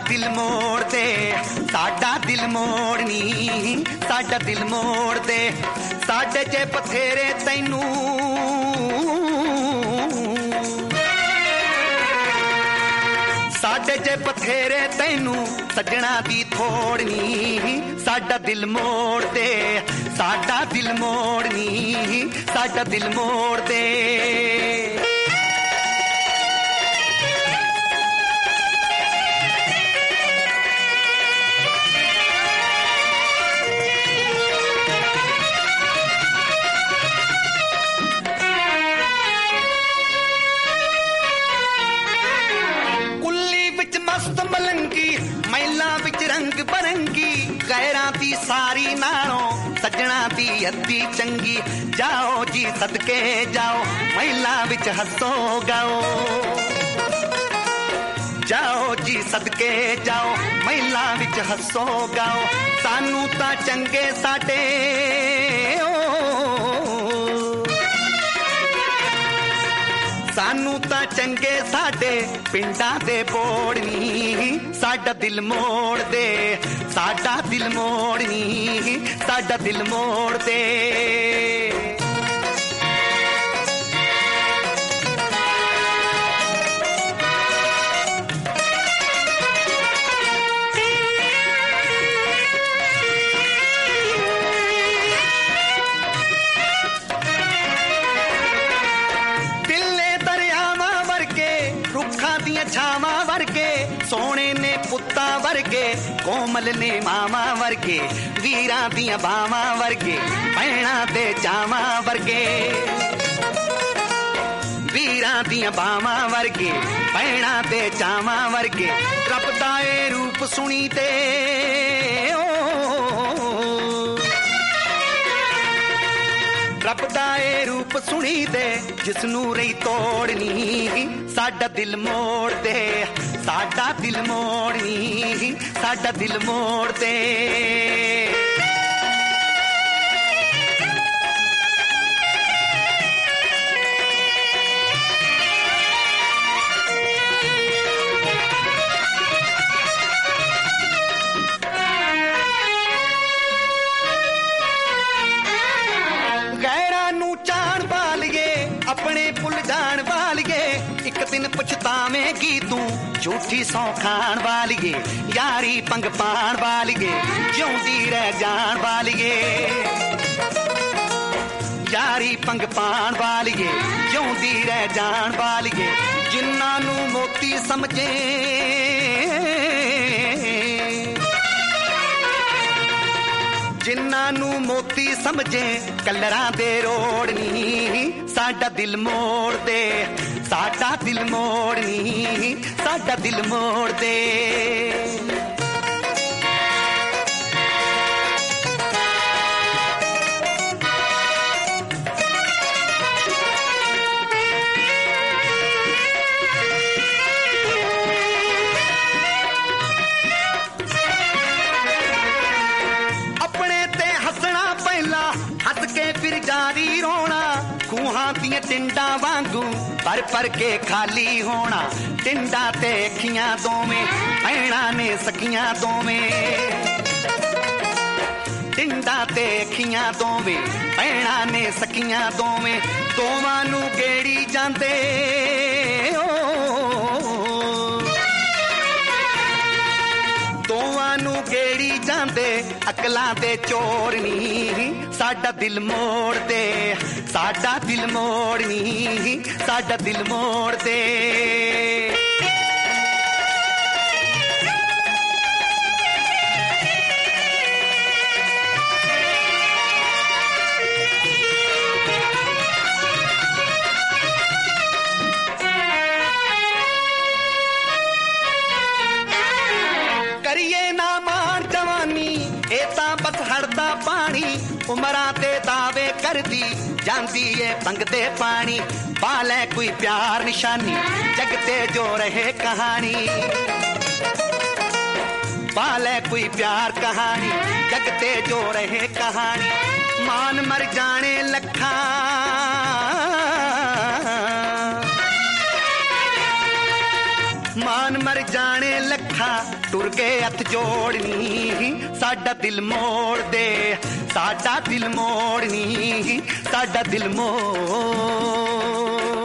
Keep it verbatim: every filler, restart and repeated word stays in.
दिल मोड़ दे, साडा दिल मोड़नी, साडा दिल मोड़ दे। साडे च बथेरे तैनू साडे च बथेरे तैनू सजना दी थोड़नी, साडा दिल मोड़ दे, साडा दिल मोड़नी, साडा दिल मोड़ दे। मस्त मलंगी महिला विच रंग बरंगी, गैरां दी सारी नालों सजना दी अद्धी चंगी। जाओ जी सदके जाओ, महिला विच हसो गाओ, जाओ जी सदके जाओ, महिला विच हसो गाओ। सानू तां चंगे साडे सानू तां चंगे साडे पिंडां दे बोड़नी, साडा दिल मोड़ दे, साडा दिल मोड़नी, साडा दिल मोड़ दे। छावा वर्गे सोने ने पुत्ता वर्गे, कोमल ने मामा वर्गे, वीरां दियां बावां वर्गे, भैणां दे जावां वर्गे, वीरां दियां बावां वर्गे, भैणां दे जावां वर्गे। रब दा ए रूप सुनी ते रब दा ए रूप सुनी दे, जिसनू रही तोड़नी, साडा दिल मोड़ दे, साडा दिल मोड़नी, साडा दिल मोड़ दे। अपने भुल जान वालिए, एक दिन पछतावेंगी तू झूठी सौ खान वालिए, यारी पंग पान वालिए, जिउंदी रह जान वालिए, यारी पंग पान वालिए, जिउंदी रह जान वालिए। जिन्ना नू मोती समझे जिन्ना नू मोती समझे, कलरां दे रोड़नी, साडा दिल मोड़ दे, साडा दिल मोड़नी, साडा दिल मोड़ दे। फिर जारी रोना, खूहां दियां टिंडा वांगू पर पर के खाली होना। टिंडा ते अखियां दोवें भैणां ने सखियां दोवें, टिंडा ते अखियां दोवें भैणां ने सखियां दोवें। दोवां नू गेड़ी जांदे दोवां नू गेड़ी जांदे, अकलां दे चोरनी, साडा दिल मोड़ दे, साडा दिल मोड़नी, साडा दिल मोड़ दे। करिए ना मान जवानी, ए तां बस हड़दा पानी। उमरां ते दावे करदी जांदी ए पंगदे पानी। पाले कोई प्यार निशानी, जगते जो रहे कहानी। पाले कोई प्यार कहानी, जगते जो रहे कहानी। मान मर जाने लखा, ਮਾਨ ਮਰ ਜਾਣੇ ਲੱਖਾਂ ਟੁਰ ਗਏ ਹੱਥ ਜੋੜਨੀ ਸਾਡਾ ਦਿਲ ਮੋੜ ਦੇ ਸਾਡਾ ਦਿਲ ਮੋੜਨੀ ਸਾਡਾ ਦਿਲ ਮੋੜ